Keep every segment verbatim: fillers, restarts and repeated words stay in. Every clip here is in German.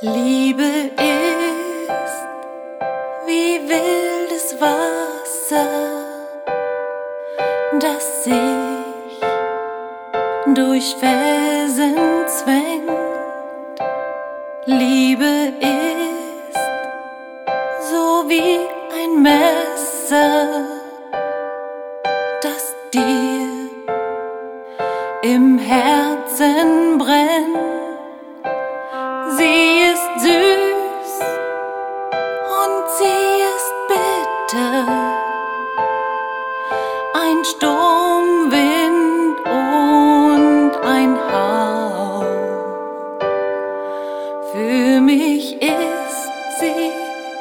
Liebe ist wie wildes Wasser, das sich durch Felsen zwängt. Liebe ist so wie ein Messer, das dir im Herzen brennt. Sie ist süß und sie ist bitter, ein Sturmwind und ein Hauch. Für mich ist sie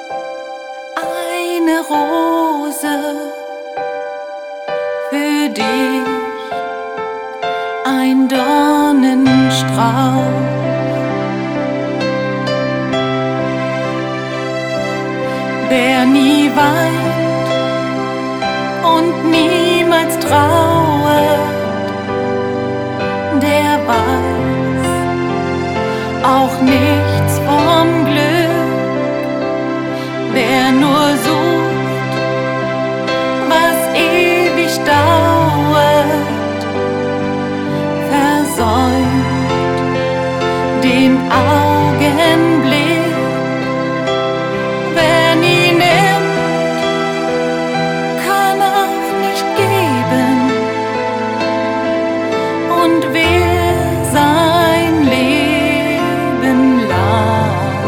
eine Rose, für dich ein Dornenstrauch. Wer nie weint und niemals trauert, der weiß auch nichts vom Glück. Wer nur sucht, was ewig dauert, versäumt den Augenblick. Wer nie nimmt, kann auch nicht geben, und wer sein Leben lang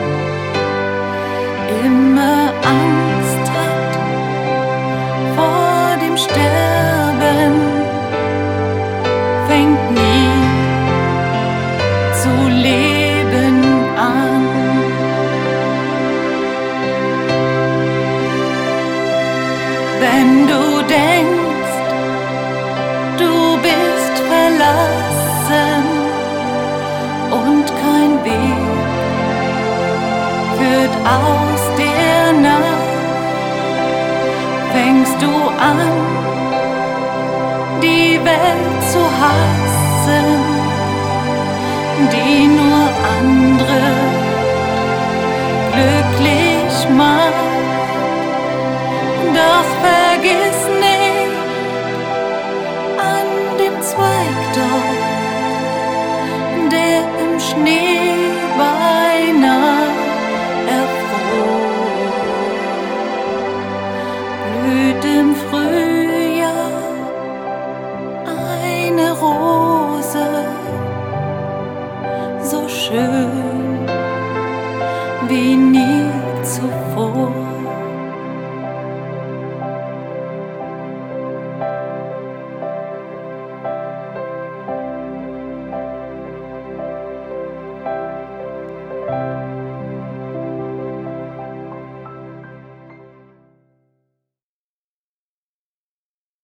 immer Angst hat vor dem Sterben, fängt nie zu leben an. Wenn du denkst, du bist verlassen und kein Weg führt aus der Nacht, fängst du an, die Welt zu hassen, die nur andere glücklich macht. Doch vergiss nicht an dem Zweig dort, der im Schnee beinahe erfror, blüht im Frühjahr eine Rose, so schön wie nie zuvor.